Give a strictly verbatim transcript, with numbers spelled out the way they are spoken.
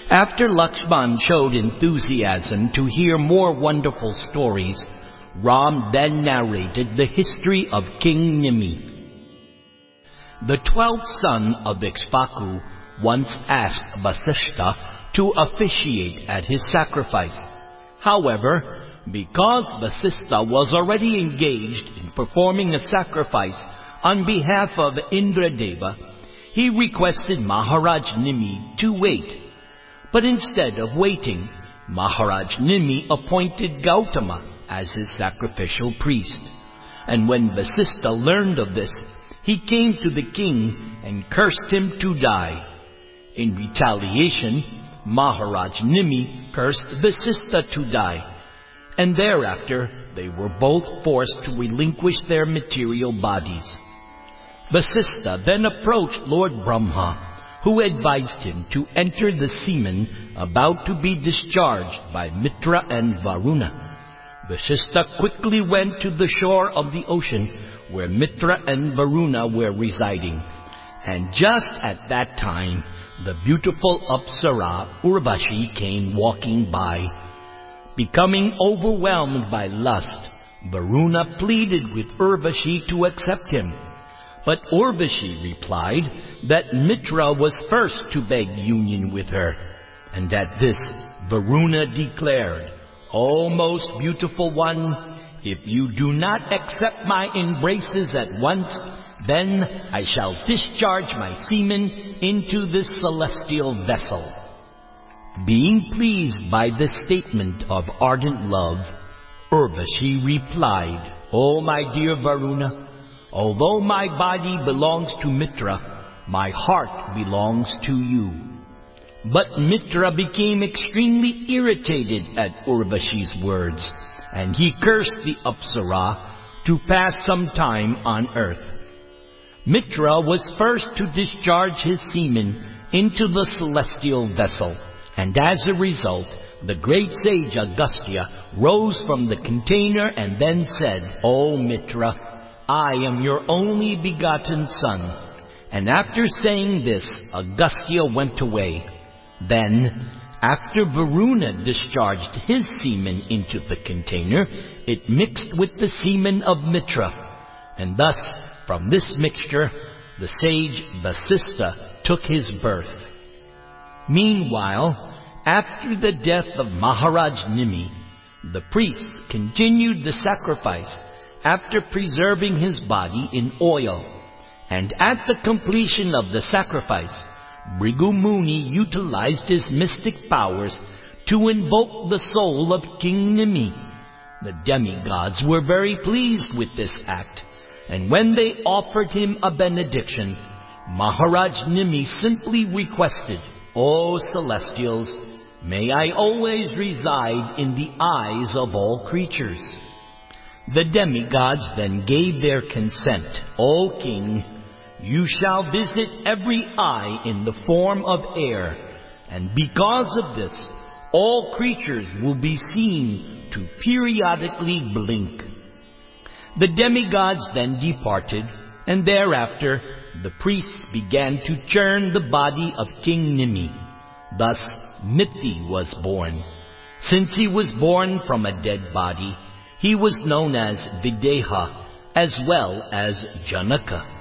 After Lakshman showed enthusiasm to hear more wonderful stories, Ram then narrated the history of King Nimi. The twelfth son of Ikshvaku once asked Vasishtha to officiate at his sacrifice. However, because Vasishtha was already engaged in performing a sacrifice on behalf of Indradeva, he requested Maharaj Nimi to wait. But instead of waiting, Maharaj Nimi appointed Gautama as his sacrificial priest. And when Vasishtha learned of this, he came to the king and cursed him to die. In retaliation, Maharaj Nimi cursed Vasishtha to die. And thereafter, they were both forced to relinquish their material bodies. Vasishtha then approached Lord Brahma, who advised him to enter the semen about to be discharged by Mitra and Varuna. Vasishtha quickly went to the shore of the ocean where Mitra and Varuna were residing. And just at that time, the beautiful Apsara Urvashi came walking by. Becoming overwhelmed by lust, Varuna pleaded with Urvashi to accept him. But Urvashi replied that Mitra was first to beg union with her. And at this, Varuna declared, "O most beautiful one, if you do not accept my embraces at once, then I shall discharge my semen into this celestial vessel." Being pleased by this statement of ardent love, Urvashi replied, "O my dear Varuna, although my body belongs to Mitra, my heart belongs to you." But Mitra became extremely irritated at Urvashi's words, and he cursed the Apsara to pass some time on earth. Mitra was first to discharge his semen into the celestial vessel, and as a result, the great sage Agastya rose from the container and then said, "O Mitra, I am your only begotten son." And after saying this, Agastya went away. Then, after Varuna discharged his semen into the container, it mixed with the semen of Mitra. And thus, from this mixture, the sage Vasishtha took his birth. Meanwhile, after the death of Maharaj Nimi, the priest continued the sacrifice after preserving his body in oil. And at the completion of the sacrifice, Bhrigu Muni utilized his mystic powers to invoke the soul of King Nimi. The demigods were very pleased with this act, and when they offered him a benediction, Maharaj Nimi simply requested, "O celestials, may I always reside in the eyes of all creatures." The demigods then gave their consent. "O king, you shall visit every eye in the form of air, and because of this, all creatures will be seen to periodically blink." The demigods then departed, and thereafter the priests began to churn the body of King Nimi. Thus Mithi was born. Since he was born from a dead body, he was known as Videha as well as Janaka.